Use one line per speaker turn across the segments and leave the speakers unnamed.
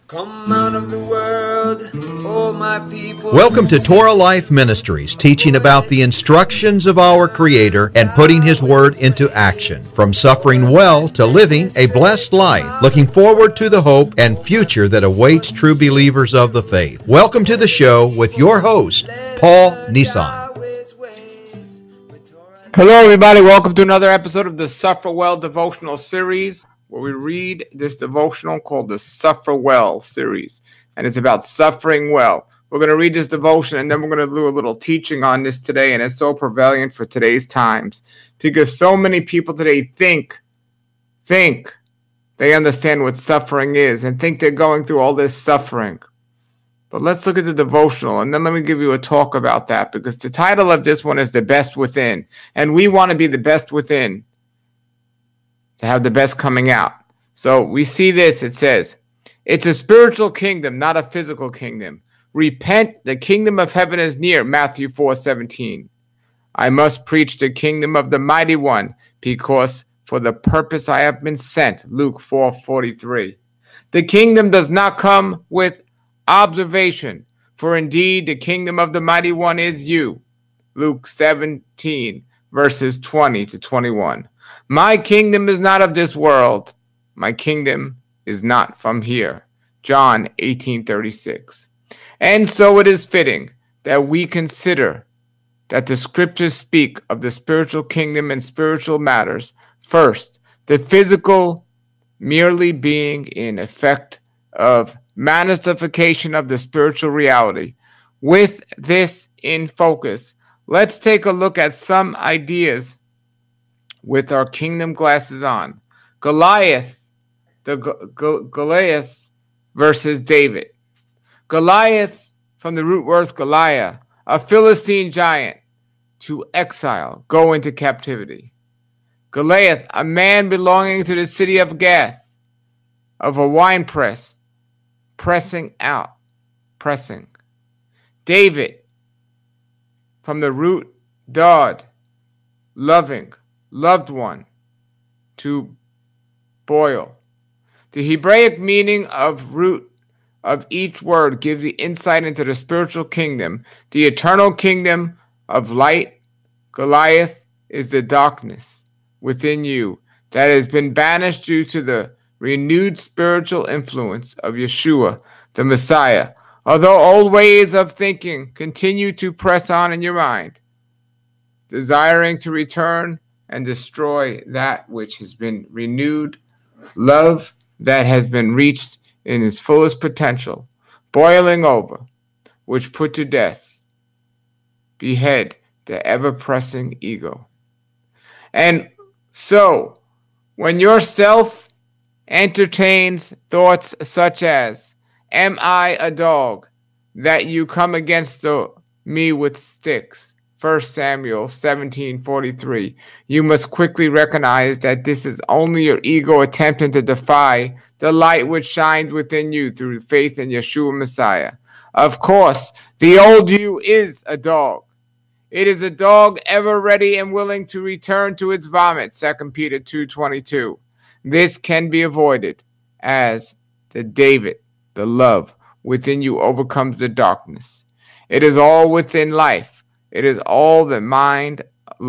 Come out of the world, oh my people.
Welcome to Torah Life Ministries, teaching about the instructions of our Creator and putting His Word into action. From suffering well to living a blessed life, looking forward to the hope and future that awaits true believers of the faith. Welcome to the show with your host, Paul Nissan.
Hello, everybody. Welcome to another episode of the Suffer Well devotional series, where we read this devotional called the Suffer Well series, and it's about suffering well. We're going to read this devotion, and then we're going to do a little teaching on this today, and it's so prevalent for today's times because so many people today think they understand what suffering is and think they're going through all this suffering. But let's look at the devotional, and then let me give you a talk about that, because the title of this one is The Best Within, and we want to be the best within, to have the best coming out. So we see this, it says, it's a spiritual kingdom, not a physical kingdom. Repent, the kingdom of heaven is near, Matthew 4:17. I must preach the kingdom of the mighty one, because for the purpose I have been sent, Luke 4:43. The kingdom does not come with observation, for indeed the kingdom of the mighty one is you, Luke 17, verses 20 to 21. My kingdom is not of this world. My kingdom is not from here. John 18:36. And so it is fitting that we consider that the scriptures speak of the spiritual kingdom and spiritual matters. First, the physical merely being in effect of manifestation of the spiritual reality. With this in focus, let's take a look at some ideas with our kingdom glasses on. Goliath versus David. Goliath, from the root word Goliath, a Philistine giant, to exile, go into captivity. Goliath, a man belonging to the city of Gath, of a wine press, pressing. David, from the root dod, loving, loved one, to boil. The Hebraic meaning of root of each word gives the insight into the spiritual kingdom, the eternal kingdom of light. Goliath is the darkness within you that has been banished due to the renewed spiritual influence of Yeshua, the Messiah. Although old ways of thinking continue to press on in your mind, desiring to return and destroy that which has been renewed, love that has been reached in its fullest potential, boiling over, which put to death, behead the ever-pressing ego. And so, when yourself entertains thoughts such as, am I a dog that you come against me with sticks? 1 Samuel 17:43. You must quickly recognize that this is only your ego attempting to defy the light which shines within you through faith in Yeshua Messiah. Of course, the old you is a dog. It is a dog ever ready and willing to return to its vomit, 2 Peter 2:22. This can be avoided as the David, the love within you overcomes the darkness. It is all within life. It is all the mind,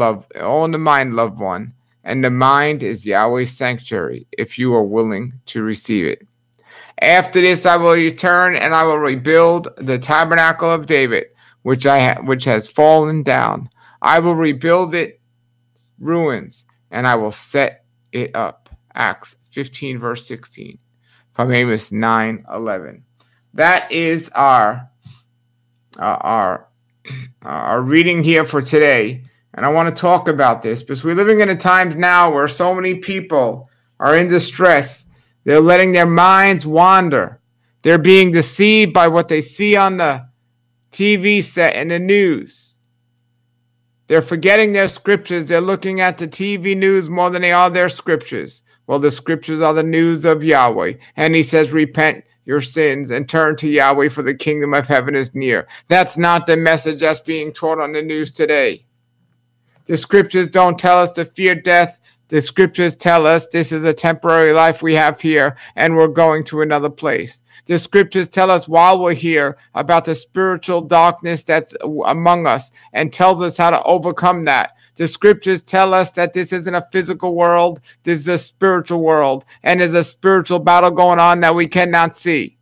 loved one, and the mind is Yahweh's sanctuary if you are willing to receive it. After this I will return and I will rebuild the tabernacle of David, which has fallen down. I will rebuild its ruins and I will set it up. Acts 15 verse 16 from Amos 9:11. That is our reading here for today, and I want to talk about this because we're living in a times now where so many people are in distress. They're letting their minds wander. They're being deceived by what they see on the TV set and the news. They're forgetting their scriptures. They're looking at the TV news more than they are their scriptures. Well, the scriptures are the news of Yahweh, and he says, repent your sins and turn to Yahweh, for the kingdom of heaven is near. That's not the message that's being taught on the news today. The scriptures don't tell us to fear death. The scriptures tell us this is a temporary life we have here, and we're going to another place. The scriptures tell us while we're here about the spiritual darkness that's among us and tells us how to overcome that. The scriptures tell us that this isn't a physical world, this is a spiritual world, and there's a spiritual battle going on that we cannot see.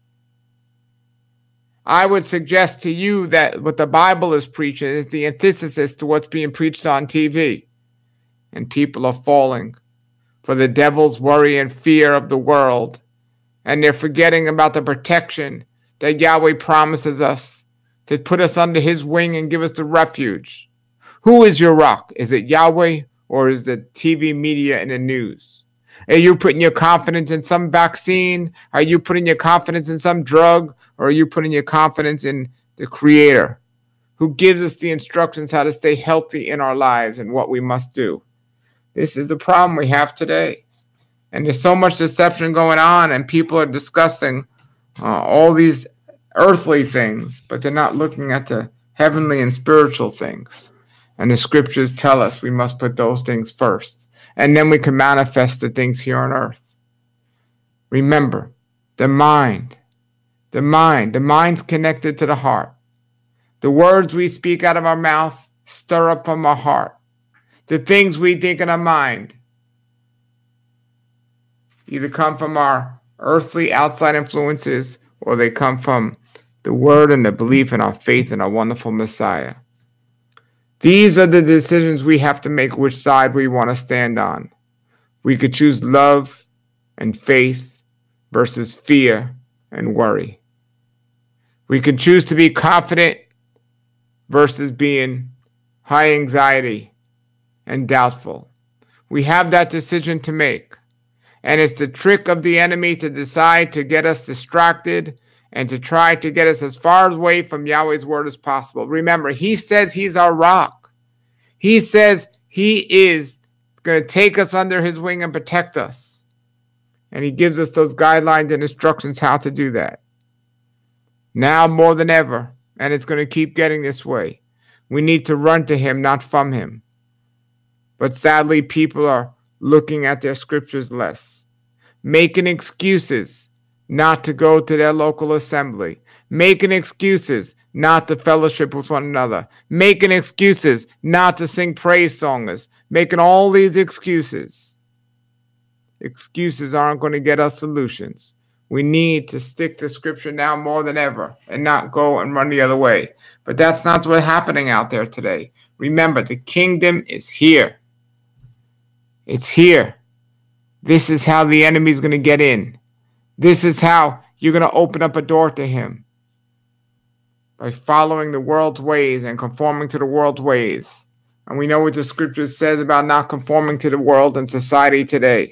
I would suggest to you that what the Bible is preaching is the antithesis to what's being preached on TV. And people are falling for the devil's worry and fear of the world. And they're forgetting about the protection that Yahweh promises us to put us under his wing and give us the refuge. Who is your rock? Is it Yahweh or is the TV media and the news? Are you putting your confidence in some vaccine? Are you putting your confidence in some drug? Or are you putting your confidence in the Creator who gives us the instructions how to stay healthy in our lives and what we must do? This is the problem we have today. And there's so much deception going on, and people are discussing all these earthly things, but they're not looking at the heavenly and spiritual things. And the scriptures tell us we must put those things first, and then we can manifest the things here on earth. Remember, the mind's connected to the heart. The words we speak out of our mouth stir up from our heart. The things we think in our mind either come from our earthly outside influences or they come from the word and the belief in our faith in our wonderful Messiah. These are the decisions we have to make which side we want to stand on. We could choose love and faith versus fear and worry. We can choose to be confident versus being high anxiety and doubtful. We have that decision to make. And it's the trick of the enemy to decide to get us distracted and to try to get us as far away from Yahweh's word as possible. Remember, he says he's our rock. He says he is going to take us under his wing and protect us. And he gives us those guidelines and instructions how to do that. Now more than ever, and it's going to keep getting this way, we need to run to him, not from him. But sadly, people are looking at their scriptures less, making excuses not to go to their local assembly, making excuses not to fellowship with one another, making excuses not to sing praise songs, making all these excuses. Excuses aren't going to get us solutions. We need to stick to scripture now more than ever and not go and run the other way. But that's not what's happening out there today. Remember, the kingdom is here. It's here. This is how the enemy's going to get in. This is how you're going to open up a door to him. By following the world's ways and conforming to the world's ways. And we know what the scripture says about not conforming to the world and society today.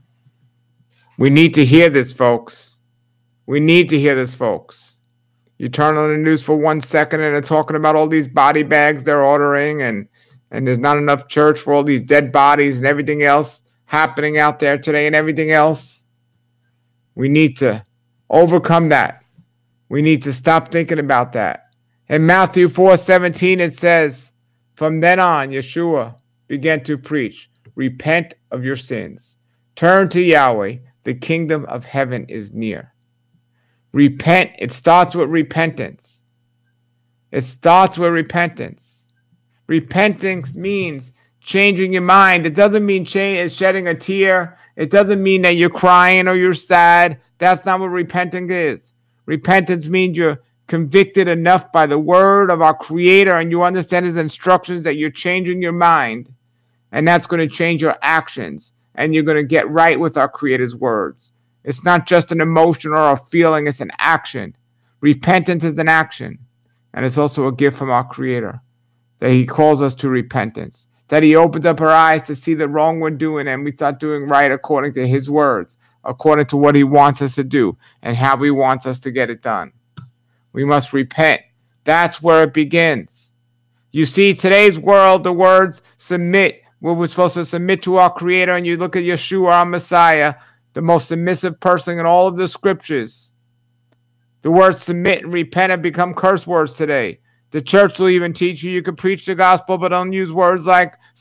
We need to hear this, folks. We need to hear this, folks. You turn on the news for 1 second and they're talking about all these body bags they're ordering and there's not enough church for all these dead bodies and everything else happening out there today and everything else. We need to overcome that. We need to stop thinking about that. In Matthew 4:17, it says, from then on, Yeshua began to preach, repent of your sins. Turn to Yahweh. The kingdom of heaven is near. Repent. It starts with repentance. It starts with repentance. Repentance means changing your mind. It doesn't mean shedding a tear. It doesn't mean that you're crying or you're sad. That's not what repentance is. Repentance means you're convicted enough by the word of our Creator and you understand his instructions that you're changing your mind. And that's going to change your actions. And you're going to get right with our Creator's words. It's not just an emotion or a feeling. It's an action. Repentance is an action. And it's also a gift from our Creator. That he calls us to repentance, that he opens up our eyes to see the wrong we're doing and we start doing right according to his words, according to what he wants us to do and how he wants us to get it done. We must repent. That's where it begins. You see, today's world, the words submit, where we're supposed to submit to our Creator, and you look at Yeshua, our Messiah, the most submissive person in all of the scriptures. The words submit and repent have become curse words today. The church will even teach you can preach the gospel, but don't use words like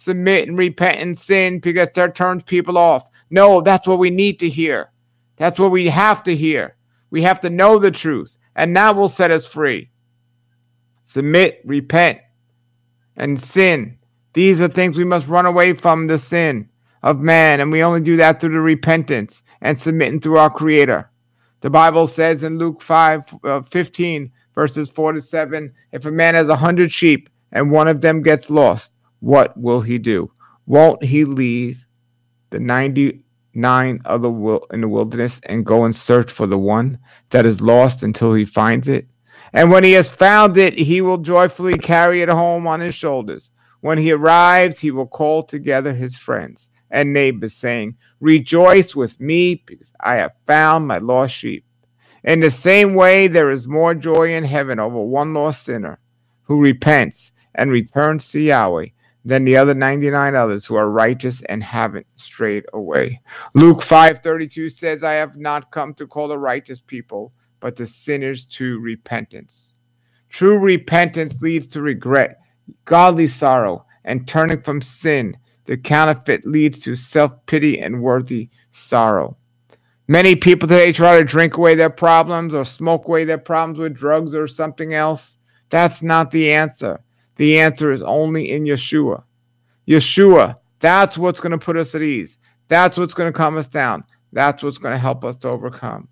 submit and repent and sin because that turns people off. No, that's what we need to hear. That's what we have to hear. We have to know the truth, and that will set us free. Submit, repent, and sin. These are things we must run away from, the sin of man, and we only do that through the repentance and submitting through our Creator. The Bible says in Luke 15, verses 4-7, if a man has 100 sheep and one of them gets lost, what will he do? Won't he leave the 99 in the wilderness and go and search for the one that is lost until he finds it? And when he has found it, he will joyfully carry it home on his shoulders. When he arrives, he will call together his friends and neighbors, saying, rejoice with me, because I have found my lost sheep. In the same way, there is more joy in heaven over one lost sinner who repents and returns to Yahweh than the other 99 others who are righteous and haven't strayed away. Luke 5:32 says, I have not come to call the righteous people, but the sinners to repentance. True repentance leads to regret, godly sorrow, and turning from sin. The counterfeit leads to self-pity and worthy sorrow. Many people today try to drink away their problems or smoke away their problems with drugs or something else. That's not the answer. The answer is only in Yeshua. Yeshua, that's what's going to put us at ease. That's what's going to calm us down. That's what's going to help us to overcome.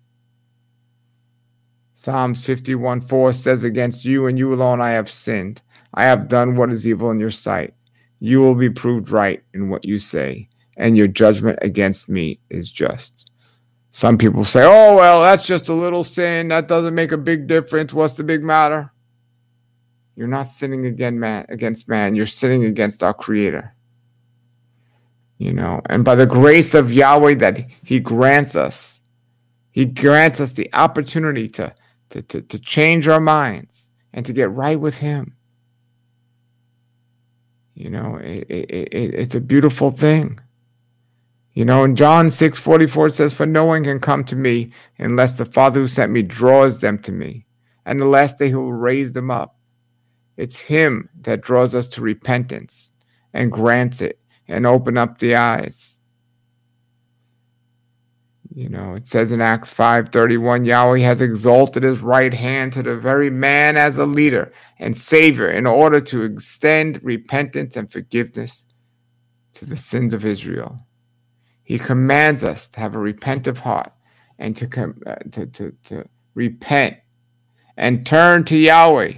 Psalms 51:4 says, against you and you alone I have sinned. I have done what is evil in your sight. You will be proved right in what you say, and your judgment against me is just. Some people say, oh, well, that's just a little sin. That doesn't make a big difference. What's the big matter? You're not sinning against man. You're sinning against our Creator. And by the grace of Yahweh that He grants us the opportunity to change our minds and to get right with Him. It's a beautiful thing. In John 6:44 it says, for no one can come to me unless the Father who sent me draws them to me, and the last day He will raise them up. It's Him that draws us to repentance and grants it and open up the eyes. It says in Acts 5:31, Yahweh has exalted His right hand to the very man as a leader and savior in order to extend repentance and forgiveness to the sins of Israel. He commands us to have a repentive heart and to repent and turn to Yahweh.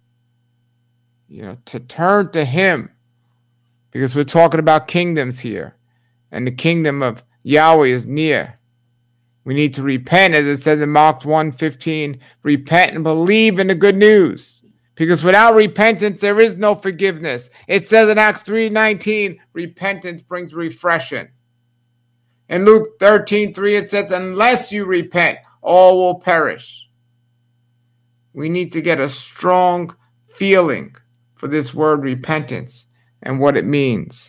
To turn to Him, because we're talking about kingdoms here, and the kingdom of Yahweh is near. We need to repent, as it says in Mark 1:15, repent and believe in the good news, because without repentance there is no forgiveness. It says in Acts 3:19, repentance brings refreshing. In Luke 13:3 it says, unless you repent, all will perish. We need to get a strong feeling for this word repentance and what it means.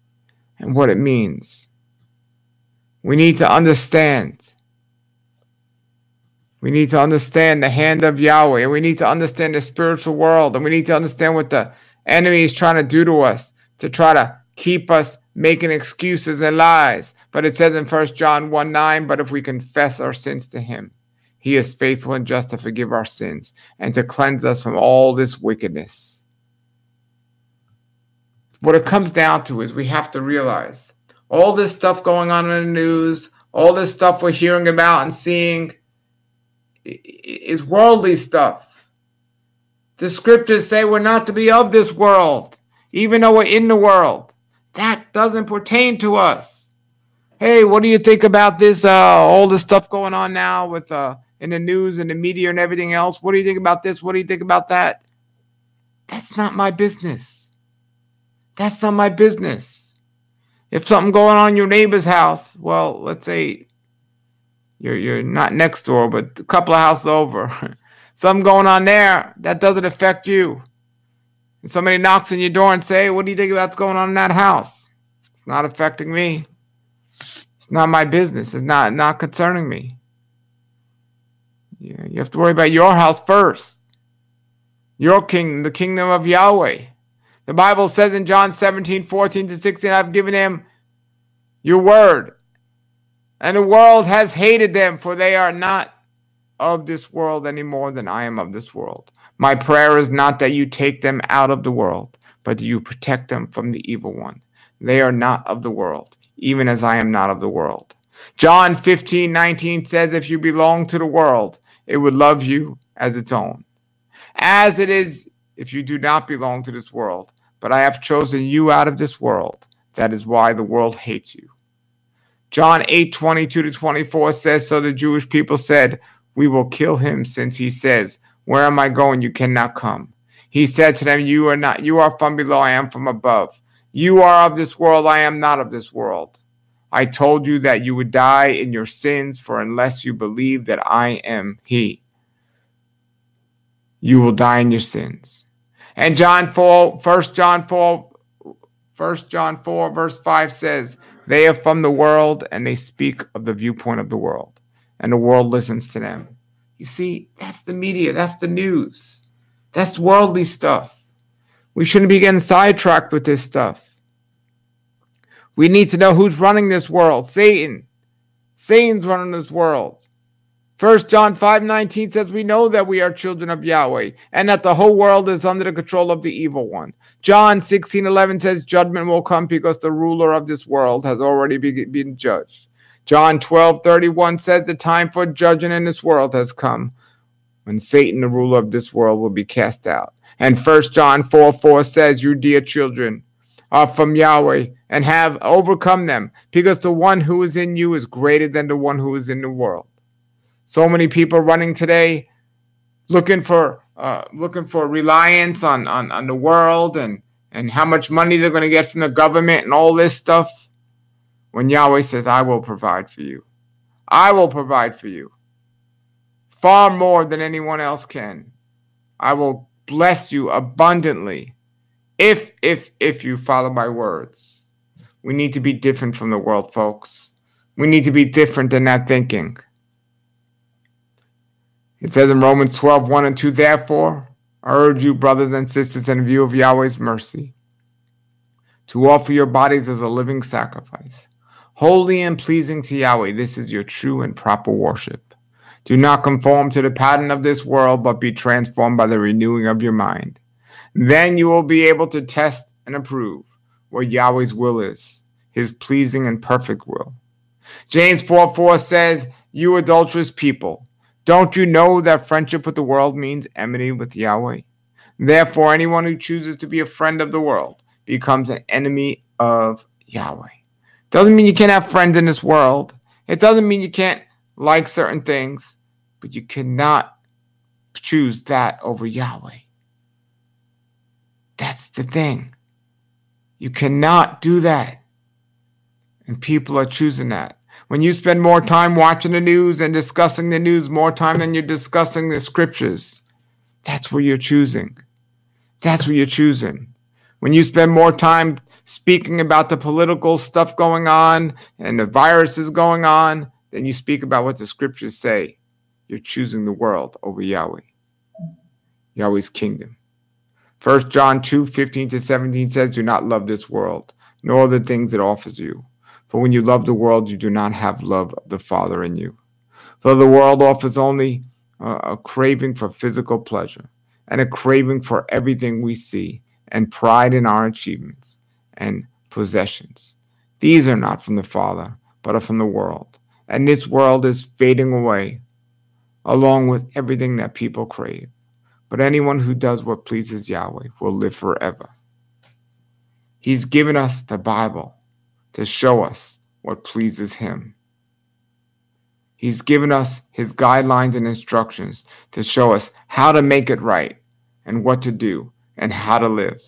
We need to understand. We need to understand the hand of Yahweh, and we need to understand the spiritual world, and we need to understand what the enemy is trying to do to us to try to keep us making excuses and lies. But it says in 1 John 1:9, but if we confess our sins to Him, He is faithful and just to forgive our sins and to cleanse us from all this wickedness. What it comes down to is we have to realize all this stuff going on in the news, all this stuff we're hearing about and seeing is worldly stuff. The scriptures say we're not to be of this world, even though we're in the world. That doesn't pertain to us. Hey, what do you think about this, all the stuff going on now with in the news and the media and everything else? What do you think about this? What do you think about that? That's not my business. That's not my business. If something going on in your neighbor's house, well, let's say you're not next door, but a couple of houses over. Something going on there, that doesn't affect you. And somebody knocks on your door and say, what do you think about what's going on in that house? It's not affecting me. It's not my business. It's not concerning me. You have to worry about your house first. Your kingdom, the kingdom of Yahweh. The Bible says in John 17:14-16, I've given him your word, and the world has hated them, for they are not of this world any more than I am of this world. My prayer is not that you take them out of the world, but that you protect them from the evil one. They are not of the world, even as I am not of the world. John 15:19 says, if you belong to the world, it would love you as its own. As it is, if you do not belong to this world, but I have chosen you out of this world, that is why the world hates you. John 8:22-24 says, so the Jewish people said, we will kill him, since he says, where am I going? You cannot come. He said to them, you are from below, I am from above. You are of this world, I am not of this world. I told you that you would die in your sins, for unless you believe that I am he, you will die in your sins. And 1 John 4 verse 5 says, they are from the world and they speak of the viewpoint of the world, and the world listens to them. You see, that's the media, that's the news, that's worldly stuff. We shouldn't be getting sidetracked with this stuff. We need to know who's running this world. Satan. Satan's running this world. 1 John 5:19 says, we know that we are children of Yahweh, and that the whole world is under the control of the evil one. John 16:11 says, judgment will come because the ruler of this world has already been judged. John 12:31 says, the time for judging in this world has come, when Satan, the ruler of this world, will be cast out. And 1 John 4:4 says, you dear children are from Yahweh and have overcome them, because the one who is in you is greater than the one who is in the world. So many people running today, looking for reliance on the world and how much money they're going to get from the government and all this stuff. When Yahweh says, I will provide for you. I will provide for you. Far more than anyone else can. I will bless you abundantly if you follow my words. We need to be different from the world, folks. We need to be different than that thinking. It says in Romans 12:1-2, therefore, I urge you, brothers and sisters, in view of Yahweh's mercy, to offer your bodies as a living sacrifice, holy and pleasing to Yahweh. This is your true and proper worship. Do not conform to the pattern of this world, but be transformed by the renewing of your mind. Then you will be able to test and approve what Yahweh's will is, his pleasing and perfect will. James 4:4 says, you adulterous people, don't you know that friendship with the world means enmity with Yahweh? Therefore, anyone who chooses to be a friend of the world becomes an enemy of Yahweh. Doesn't mean you can't have friends in this world. It doesn't mean you can't like certain things, but you cannot choose that over Yahweh. That's the thing. You cannot do that. And people are choosing that. When you spend more time watching the news and discussing the news, more time than you're discussing the scriptures, that's where you're choosing. That's what you're choosing. When you spend more time speaking about the political stuff going on and the viruses going on, then you speak about what the scriptures say. You're choosing the world over Yahweh, Yahweh's kingdom. 1 John 2:15-17 says, do not love this world, nor the things it offers you. For when you love the world, you do not have love of the Father in you. For the world offers only a craving for physical pleasure and a craving for everything we see and pride in our achievements and possessions. These are not from the Father, but are from the world. And this world is fading away along with everything that people crave. But anyone who does what pleases Yahweh will live forever. He's given us the Bible to show us what pleases him. He's given us his guidelines and instructions to show us how to make it right and what to do and how to live.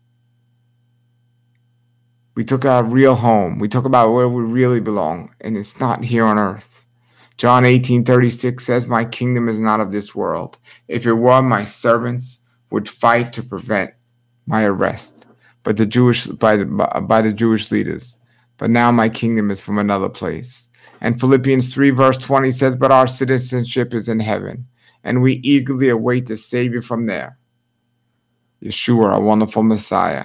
We took our real home. We talk about where we really belong, and it's not here on earth. John 18:36 says, my kingdom is not of this world. If it were, my servants would fight to prevent my arrest by the Jewish leaders. But now my kingdom is from another place. And Philippians 3:20 says, but our citizenship is in heaven, and we eagerly await the Savior from there, Yeshua, our wonderful Messiah.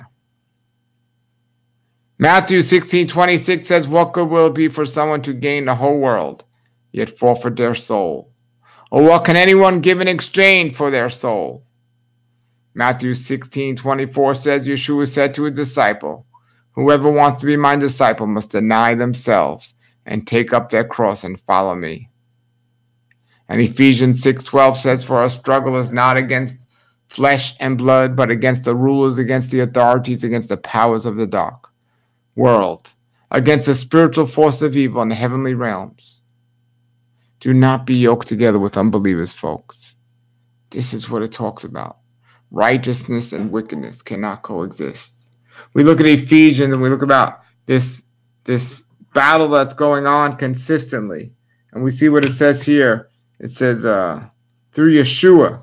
Matthew 16:26 says, what good will it be for someone to gain the whole world, yet forfeit their soul? Or what can anyone give in exchange for their soul? Matthew 16:24 says, Yeshua said to his disciple, whoever wants to be my disciple must deny themselves and take up their cross and follow me. And Ephesians 6:12 says, for our struggle is not against flesh and blood, but against the rulers, against the authorities, against the powers of the dark world, against the spiritual force of evil in the heavenly realms. Do not be yoked together with unbelievers, folks. This is what it talks about. Righteousness and wickedness cannot coexist. We look at Ephesians and we look about this battle that's going on consistently. And we see what it says here. It says, through Yeshua,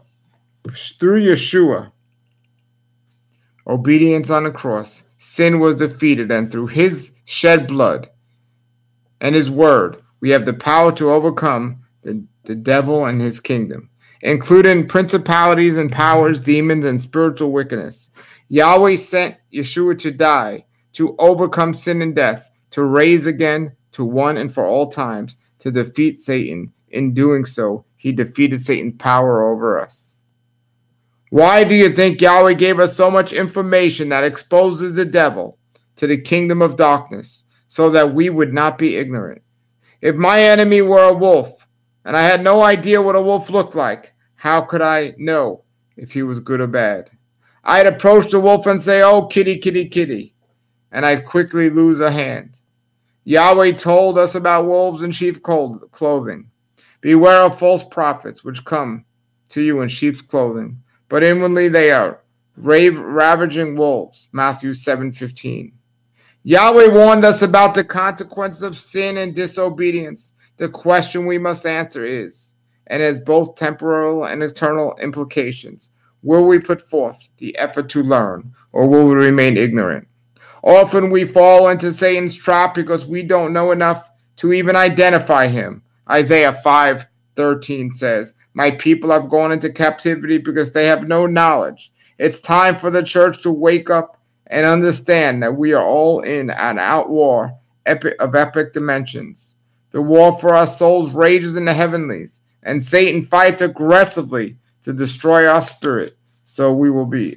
obedience on the cross, sin was defeated, and through his shed blood and his word, we have the power to overcome the devil and his kingdom, including principalities and powers, demons, and spiritual wickedness. Yahweh sent Yeshua to die, to overcome sin and death, to raise again to one and for all times, to defeat Satan. In doing so, he defeated Satan's power over us. Why do you think Yahweh gave us so much information that exposes the devil to the kingdom of darkness so that we would not be ignorant? If my enemy were a wolf and I had no idea what a wolf looked like, how could I know if he was good or bad? I'd approach the wolf and say, oh, kitty, kitty, kitty, and I'd quickly lose a hand. Yahweh told us about wolves in sheep's clothing. Beware of false prophets which come to you in sheep's clothing, but inwardly they are ravaging wolves. Matthew 7:15. Yahweh warned us about the consequences of sin and disobedience. The question we must answer is, and has both temporal and eternal implications, will we put forth the effort to learn, or will we remain ignorant? Often we fall into Satan's trap because we don't know enough to even identify him. Isaiah 5:13 says, my people have gone into captivity because they have no knowledge. It's time for the church to wake up and understand that we are all in an out war of epic dimensions. The war for our souls rages in the heavenlies, and Satan fights aggressively to destroy our spirit, so he will be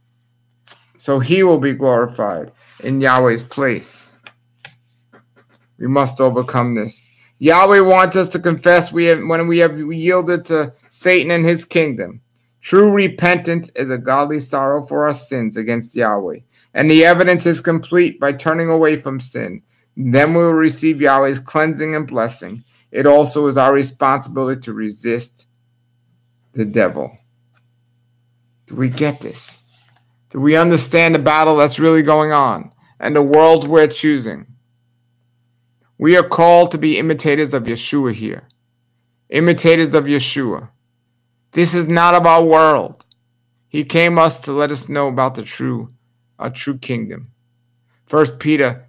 glorified in Yahweh's place. We must overcome this. Yahweh wants us to confess when we have yielded to Satan and his kingdom. True repentance is a godly sorrow for our sins against Yahweh, and the evidence is complete by turning away from sin. Then we will receive Yahweh's cleansing and blessing. It also is our responsibility to resist the devil. Do we get this? Do we understand the battle that's really going on and the world we're choosing? We are called to be imitators of Yeshua here. Imitators of Yeshua. This is not of our world. He came us to let us know about a true kingdom. 1 Peter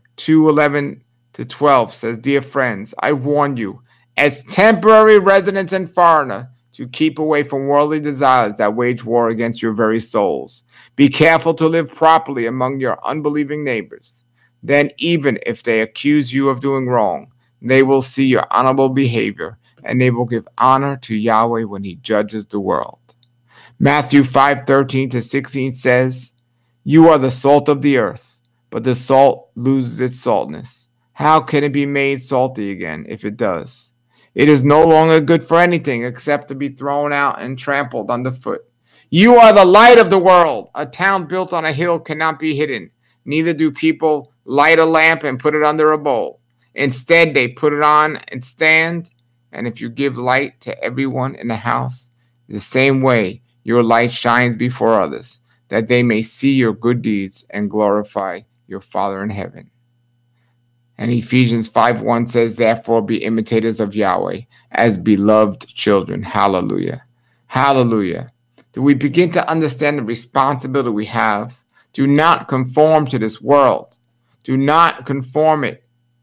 2:11-12 says, dear friends, I warn you, as temporary residents and foreigner, to keep away from worldly desires that wage war against your very souls. Be careful to live properly among your unbelieving neighbors. Then even if they accuse you of doing wrong, they will see your honorable behavior, and they will give honor to Yahweh when he judges the world. Matthew 5:13-16 says, you are the salt of the earth, but the salt loses its saltness. How can it be made salty again if it does? It is no longer good for anything except to be thrown out and trampled underfoot. You are the light of the world. A town built on a hill cannot be hidden. Neither do people light a lamp and put it under a bowl. Instead, they put it on and stand. And if you give light to everyone in the house, the same way your light shines before others, that they may see your good deeds and glorify your Father in heaven. And Ephesians 5:1 says, therefore be imitators of Yahweh as beloved children. Hallelujah. Hallelujah. Do we begin to understand the responsibility we have? Do not conform to this world. Do not conform it.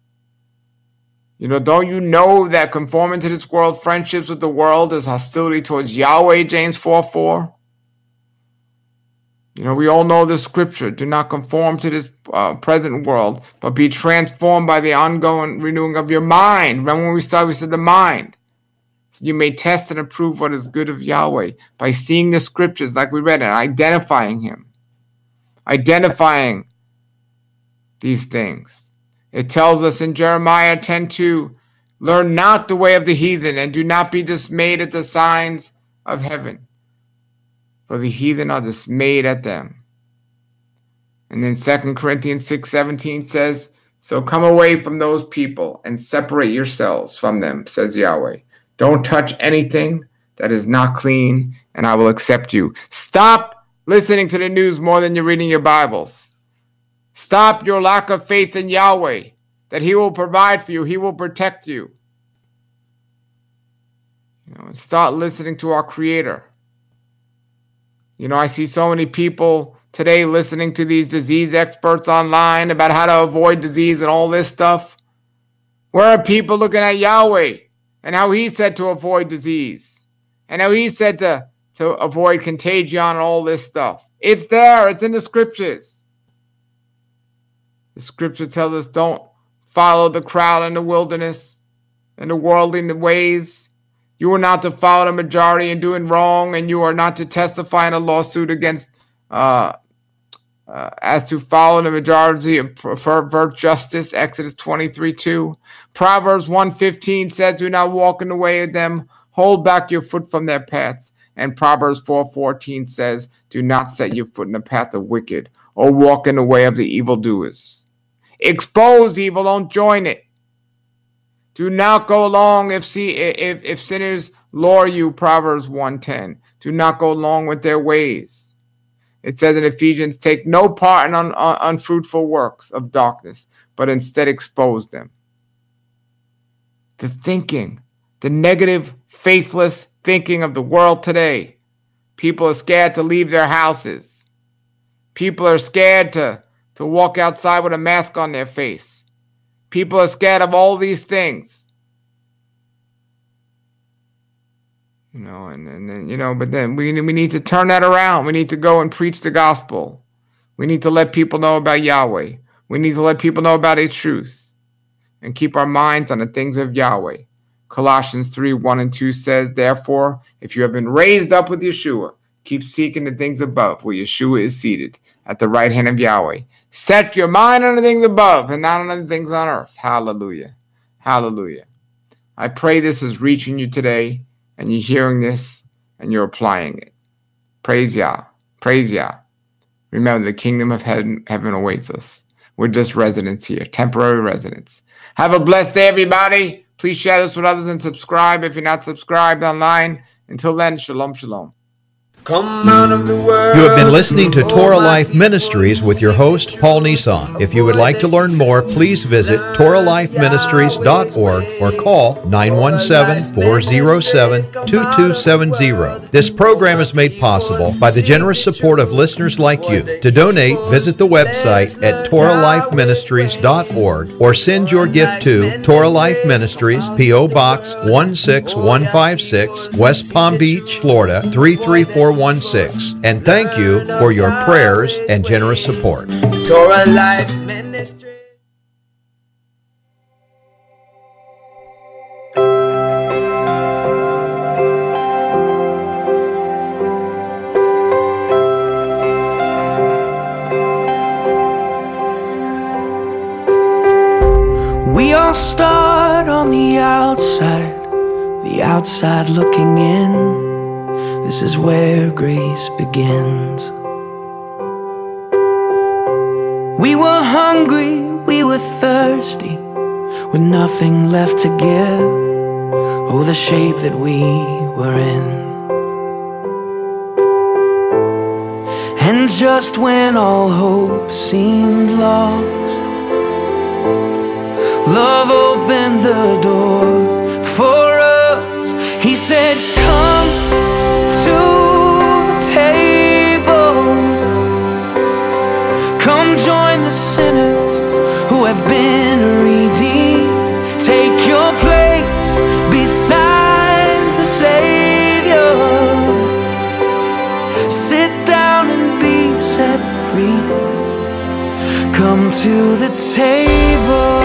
Don't you know that conforming to this world, friendships with the world, is hostility towards Yahweh, James 4:4? You know, we all know the scripture. Do not conform to this present world, but be transformed by the ongoing renewing of your mind. Remember when we started, we said the mind. So you may test and approve what is good of Yahweh by seeing the scriptures like we read and identifying him. Identifying these things. It tells us in Jeremiah 10:2, learn not the way of the heathen and do not be dismayed at the signs of heaven. For the heathen are dismayed at them. And then 2 Corinthians 6:17 says, so come away from those people and separate yourselves from them, says Yahweh. Don't touch anything that is not clean, and I will accept you. Stop listening to the news more than you're reading your Bibles. Stop your lack of faith in Yahweh, that he will provide for you, he will protect you. And start listening to our Creator. You know, I see so many people today listening to these disease experts online about how to avoid disease and all this stuff. Where are people looking at Yahweh and how he said to avoid disease and how he said to avoid contagion and all this stuff? It's there. It's in the scriptures. The scripture tells us don't follow the crowd in the wilderness and the worldly ways. You are not to follow the majority in doing wrong, and you are not to testify in a lawsuit against as to follow the majority and pervert justice. Exodus 23:2. Proverbs 1:15 says, do not walk in the way of them. Hold back your foot from their paths. And Proverbs 4:14 says, do not set your foot in the path of wicked or walk in the way of the evildoers. Expose evil, don't join it. Do not go along if sinners lure you, Proverbs 1:10. Do not go along with their ways. It says in Ephesians, take no part in unfruitful works of darkness, but instead expose them. The thinking, the negative, faithless thinking of the world today. People are scared to leave their houses. People are scared to walk outside with a mask on their face. People are scared of all these things. You know, and you know, but then we need to turn that around. We need to go and preach the gospel. We need to let people know about Yahweh. We need to let people know about his truth and keep our minds on the things of Yahweh. Colossians 3:1-2 says, therefore, if you have been raised up with Yeshua, keep seeking the things above where Yeshua is seated at the right hand of Yahweh. Set your mind on the things above and not on the things on earth. Hallelujah. Hallelujah. I pray this is reaching you today and you're hearing this and you're applying it. Praise Yah. Praise Yah. Remember, the kingdom of heaven awaits us. We're just residents here, temporary residents. Have a blessed day, everybody. Please share this with others and subscribe if you're not subscribed online. Until then, shalom, shalom.
Come out of the world.
You have been listening to Torah Life Ministries with your host, Paul Nissan. If you would like to learn more, please visit TorahLifeMinistries.org or call 917-407-2270. This program is made possible by the generous support of listeners like you. To donate, visit the website at TorahLifeMinistries.org or send your gift to Torah Life Ministries, P.O. Box 16156, West Palm Beach, Florida 33416. And thank you for your prayers and generous support.
Torah Life Ministry.
We all start on the outside looking in. This is where grace begins. We were hungry, we were thirsty, with nothing left to give. Oh, the shape that we were in. And just when all hope seemed lost, love opened the door for us. He said, come to the table. Come join the sinners who have been redeemed. Take your place beside the Savior. Sit down and be to the table.